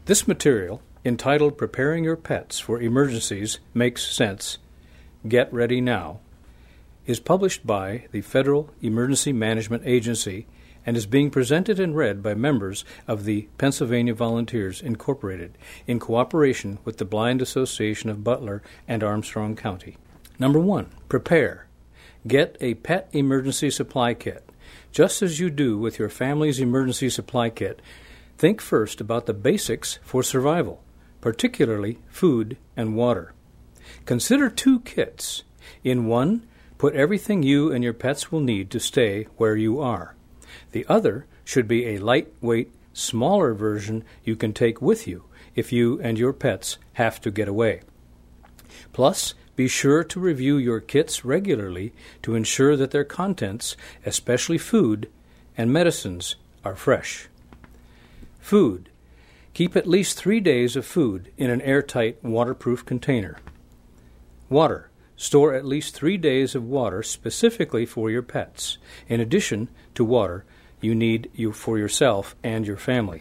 This material, entitled Preparing Your Pets for Emergencies Makes Sense, Get Ready Now, is published by the Federal Emergency Management Agency and is being presented and read by members of the Pennsylvania Volunteers Incorporated in cooperation with the Blind Association of Butler and Armstrong County. Number 1. Prepare. Get a pet emergency supply kit. Just as you do with your family's emergency supply kit, think first about the basics for survival, particularly food and water. Consider 2 kits. In one, put everything you and your pets will need to stay where you are. The other should be a lightweight, smaller version you can take with you if you and your pets have to get away. Plus, be sure to review your kits regularly to ensure that their contents, especially food and medicines, are fresh. Food. Keep at least 3 days of food in an airtight, waterproof container. Water. Store at least 3 days of water specifically for your pets, in addition to water you need for yourself and your family.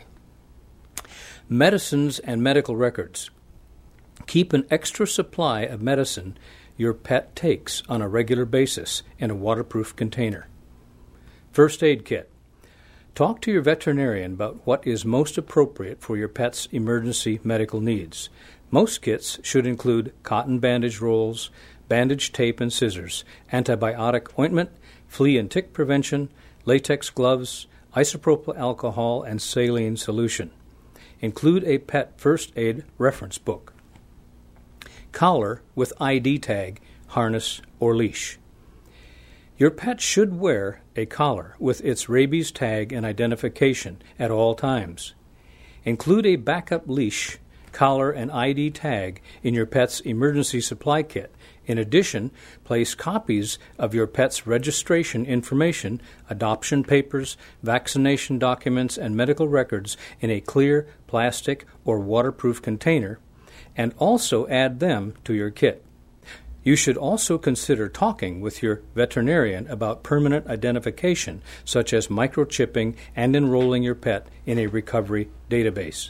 Medicines and medical records. Keep an extra supply of medicine your pet takes on a regular basis in a waterproof container. First aid kit. Talk to your veterinarian about what is most appropriate for your pet's emergency medical needs. Most kits should include cotton bandage rolls, bandage tape and scissors, antibiotic ointment, flea and tick prevention, latex gloves, isopropyl alcohol, and saline solution. Include a pet first aid reference book. Collar with ID tag, harness, or leash. Your pet should wear a collar with its rabies tag and identification at all times. Include a backup leash, collar, and ID tag in your pet's emergency supply kit. In addition, place copies of your pet's registration information, adoption papers, vaccination documents, and medical records in a clear plastic or waterproof container, and also add them to your kit. You should also consider talking with your veterinarian about permanent identification, such as microchipping and enrolling your pet in a recovery database.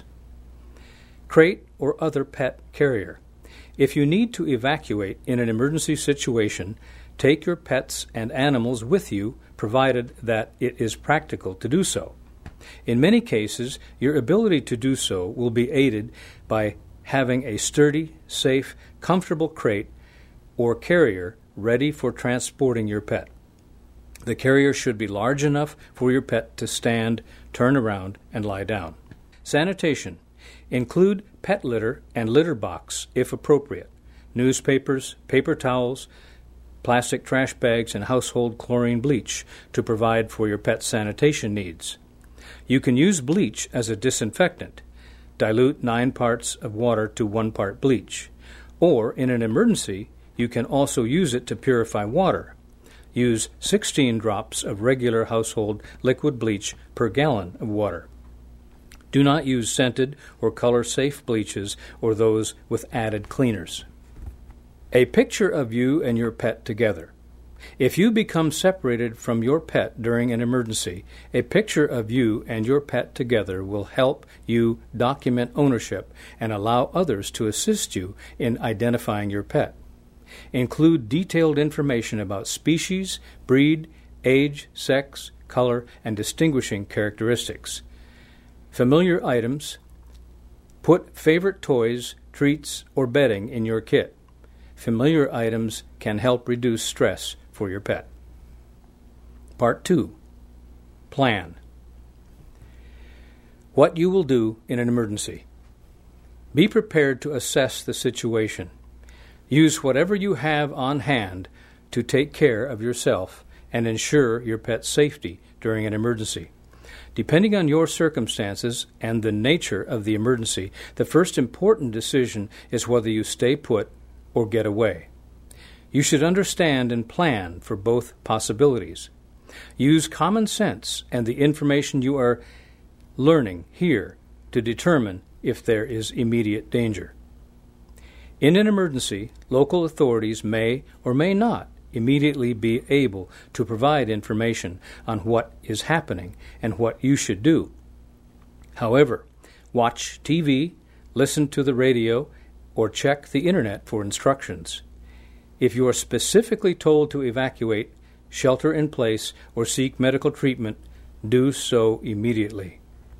Crate or other pet carrier. If you need to evacuate in an emergency situation, take your pets and animals with you, provided that it is practical to do so. In many cases, your ability to do so will be aided by having a sturdy, safe, comfortable crate or carrier ready for transporting your pet. The carrier should be large enough for your pet to stand, turn around, and lie down. Sanitation. Include pet litter and litter box if appropriate, newspapers, paper towels, plastic trash bags, and household chlorine bleach to provide for your pet's sanitation needs. You can use bleach as a disinfectant. Dilute 9 parts of water to 1 part bleach. Or, in an emergency, you can also use it to purify water. Use 16 drops of regular household liquid bleach per gallon of water. Do not use scented or color-safe bleaches or those with added cleaners. A picture of you and your pet together. If you become separated from your pet during an emergency, a picture of you and your pet together will help you document ownership and allow others to assist you in identifying your pet. Include detailed information about species, breed, age, sex, color, and distinguishing characteristics. Familiar items. Put favorite toys, treats, or bedding in your kit. Familiar items can help reduce stress for your pet. Part 2. Plan. What you will do in an emergency. Be prepared to assess the situation. Use whatever you have on hand to take care of yourself and ensure your pet's safety during an emergency. Depending on your circumstances and the nature of the emergency, the first important decision is whether you stay put or get away. You should understand and plan for both possibilities. Use common sense and the information you are learning here to determine if there is immediate danger. In an emergency, local authorities may or may not immediately be able to provide information on what is happening and what you should do. However, watch TV, listen to the radio, or check the internet for instructions. If you are specifically told to evacuate, shelter in place, or seek medical treatment, do so immediately.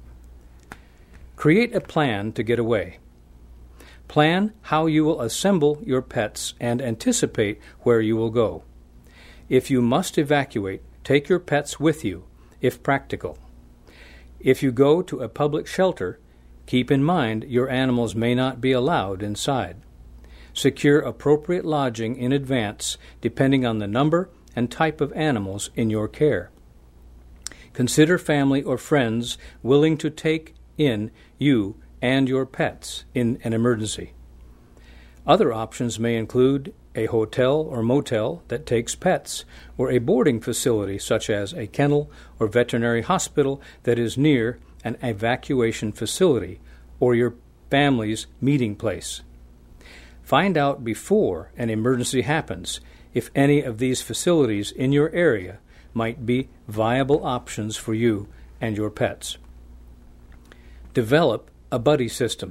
Create a plan to get away. Plan how you will assemble your pets and anticipate where you will go. If you must evacuate, take your pets with you, if practical. If you go to a public shelter, keep in mind your animals may not be allowed inside. Secure appropriate lodging in advance depending on the number and type of animals in your care. Consider family or friends willing to take in you and your pets in an emergency. Other options may include a hotel or motel that takes pets, or a boarding facility such as a kennel or veterinary hospital that is near an evacuation facility or your family's meeting place. Find out before an emergency happens if any of these facilities in your area might be viable options for you and your pets. Develop a buddy system.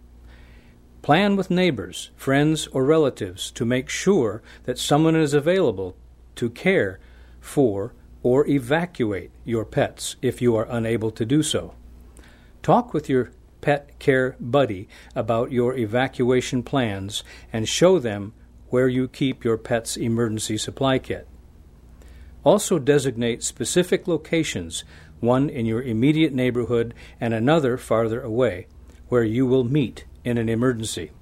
Plan with neighbors, friends, or relatives to make sure that someone is available to care for or evacuate your pets if you are unable to do so. Talk with your pet care buddy about your evacuation plans and show them where you keep your pet's emergency supply kit. Also designate specific locations, one in your immediate neighborhood and another farther away, where you will meet in an emergency.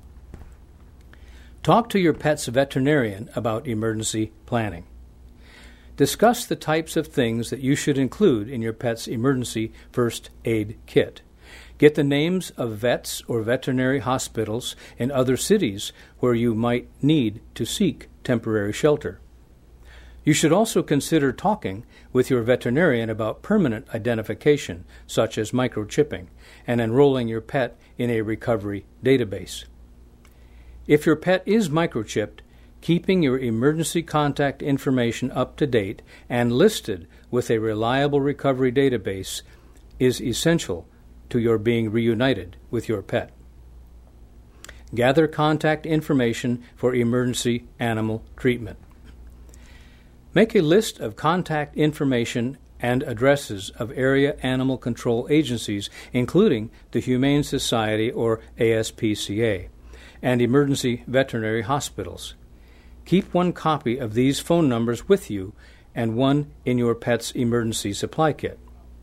Talk to your pet's veterinarian about emergency planning. Discuss the types of things that you should include in your pet's emergency first aid kit. Get the names of vets or veterinary hospitals in other cities where you might need to seek temporary shelter. You should also consider talking with your veterinarian about permanent identification, such as microchipping, and enrolling your pet in a recovery database. If your pet is microchipped, keeping your emergency contact information up to date and listed with a reliable recovery database is essential to your being reunited with your pet. Gather contact information for emergency animal treatment. Make a list of contact information and addresses of area animal control agencies, including the Humane Society or ASPCA, and emergency veterinary hospitals. Keep one copy of these phone numbers with you and one in your pet's emergency supply kit.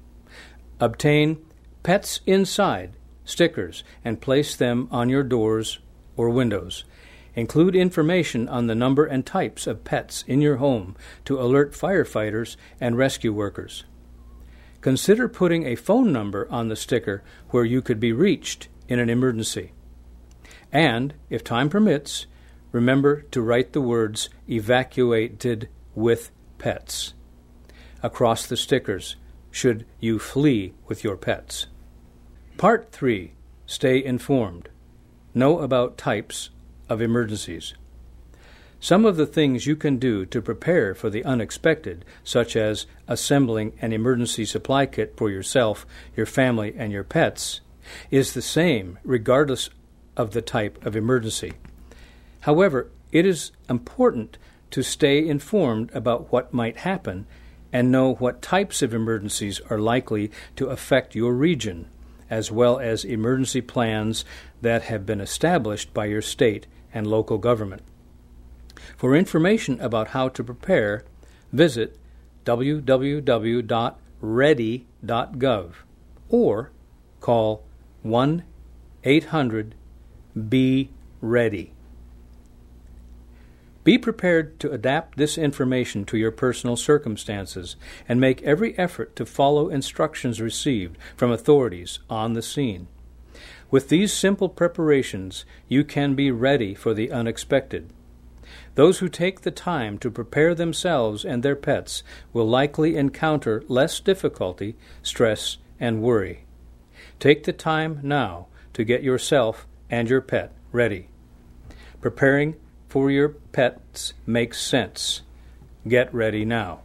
Obtain Pets Inside stickers and place them on your doors or windows. Include information on the number and types of pets in your home to alert firefighters and rescue workers. Consider putting a phone number on the sticker where you could be reached in an emergency. And, if time permits, remember to write the words "evacuated with pets" across the stickers should you flee with your pets. Part 3. Stay informed. Know about types of emergencies. Some of the things you can do to prepare for the unexpected, such as assembling an emergency supply kit for yourself, your family, and your pets, is the same regardless of the type of emergency. However, it is important to stay informed about what might happen and know what types of emergencies are likely to affect your region, as well as emergency plans that have been established by your state and local government. For information about how to prepare, visit www.ready.gov or call 1-800-BE-READY. Be prepared to adapt this information to your personal circumstances and make every effort to follow instructions received from authorities on the scene. With these simple preparations, you can be ready for the unexpected. Those who take the time to prepare themselves and their pets will likely encounter less difficulty, stress, and worry. Take the time now to get yourself and your pet ready. Preparing for your pets makes sense. Get ready now.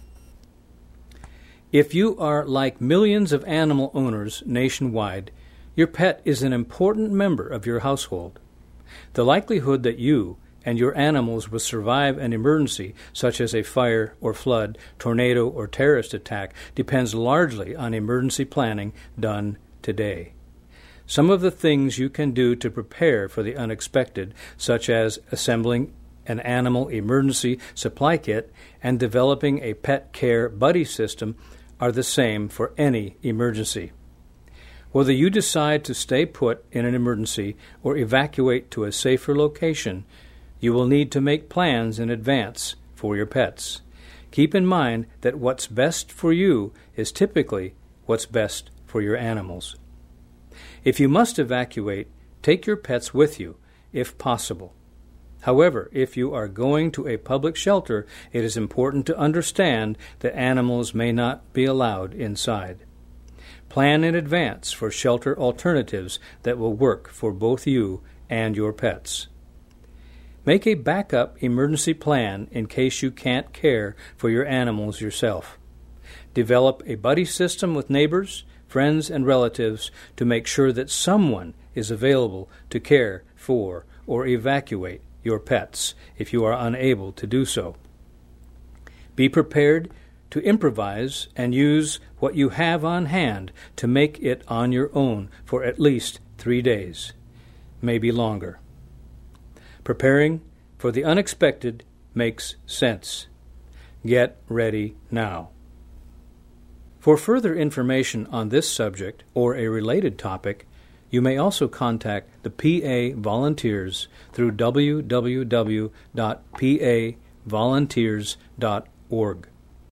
If you are like millions of animal owners nationwide, Your pet is an important member of your household. The likelihood that you and your animals will survive an emergency such as a fire or flood, tornado, or terrorist attack depends largely on emergency planning done today. Some of the things you can do to prepare for the unexpected, such as assembling an animal emergency supply kit and developing a pet care buddy system, are the same for any emergency. Whether you decide to stay put in an emergency or evacuate to a safer location, you will need to make plans in advance for your pets. Keep in mind that what's best for you is typically what's best for your animals. If you must evacuate, take your pets with you, if possible. However, if you are going to a public shelter, it is important to understand that animals may not be allowed inside. Plan in advance for shelter alternatives that will work for both you and your pets. Make a backup emergency plan in case you can't care for your animals yourself. Develop a buddy system with neighbors, friends, and relatives to make sure that someone is available to care for or evacuate your pets if you are unable to do so. Be prepared to improvise and use what you have on hand to make it on your own for at least 3 days, maybe longer. Preparing for the unexpected makes sense. Get ready now. For further information on this subject or a related topic, you may also contact the PA Volunteers through www.pavolunteers.org.